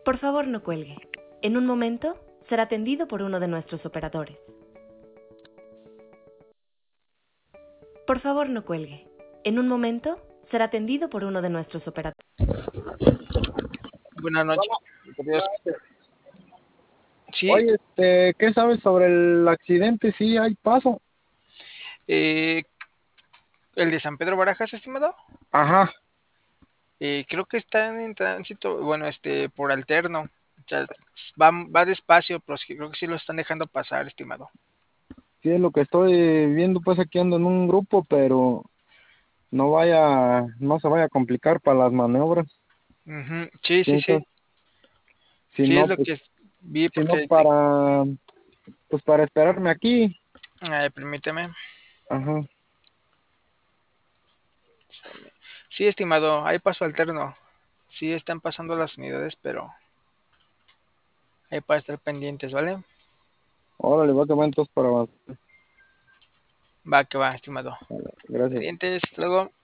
Por favor, no cuelgue. En un momento será atendido por uno de nuestros operadores. Por favor, no cuelgue. En un momento será atendido por uno de nuestros operadores. Buenas noches. Sí, Oye, ¿qué sabes sobre el accidente? Sí, hay paso. el de San Pedro Barajas, estimado. Ajá, Creo que están en tránsito, bueno, por alterno. O sea, va despacio, pero sí, creo que sí lo están dejando pasar, estimado. sí es lo que estoy viendo, pues aquí ando en un grupo, pero no se vaya a complicar para las maniobras. Ujú. Sí, sí, sí. Pienso, si Sí, es no, lo pues, que vi si no porque... para esperarme aquí. permíteme. Ajá, Sí, estimado, hay paso alterno. Sí, están pasando las unidades, pero hay para estar pendientes, ¿vale? órale, va que va entonces para abajo. Va, que va, estimado. Gracias. Pendientes, hasta luego.